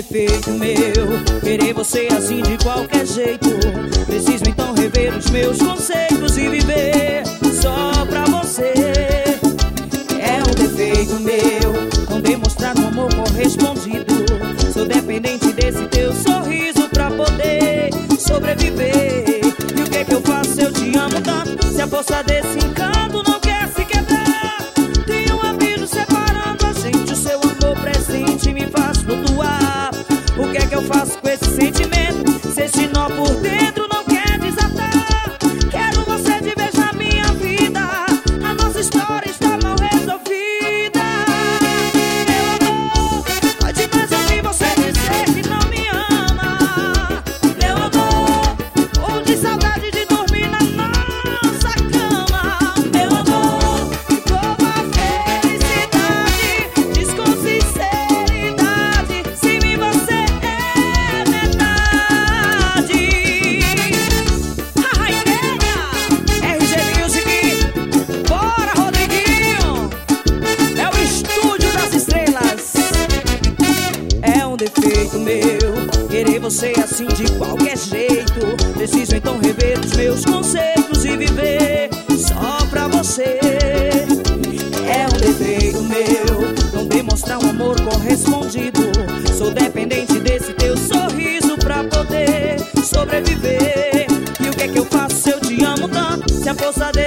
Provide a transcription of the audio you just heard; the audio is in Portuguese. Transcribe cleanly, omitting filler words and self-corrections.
defeito meu querer você assim de qualquer jeito. Preciso então rever os meus conceitos e viver só pra você. É um defeito meu não demonstrar um amor correspondido. Sou dependente desse teu sorriso pra poder sobreviver. E o que é que eu faço? Eu te amo tanto, se a força desse encanto não quer se quebrar. Tem um abismo separando a gente, o seu amor presente me faz flutuar. O que é que eu faço com esse sentimento? Se esse nó por dentro não quer desatar. Quero você de vez na minha vida, a nossa história está mal resolvida. Meu amor, pode mais ouvir você dizer que não me ama. Meu amor, ou de saudade de dormir na nossa cama. Meu amor, como a felicidade diz com sinceridade, sem mim você é metade. Ai, nega, RG Music, bora Rodriguinho. É o estúdio das estrelas. É um defeito meu querer você assim de qualquer jeito. Preciso então rever os meus conceitos e viver só pra você. É um defeito meu não demonstrar um amor correspondido. Sou dependente desse teu sorriso pra poder sobreviver. E o que é que eu faço se eu te amo tanto? Se a força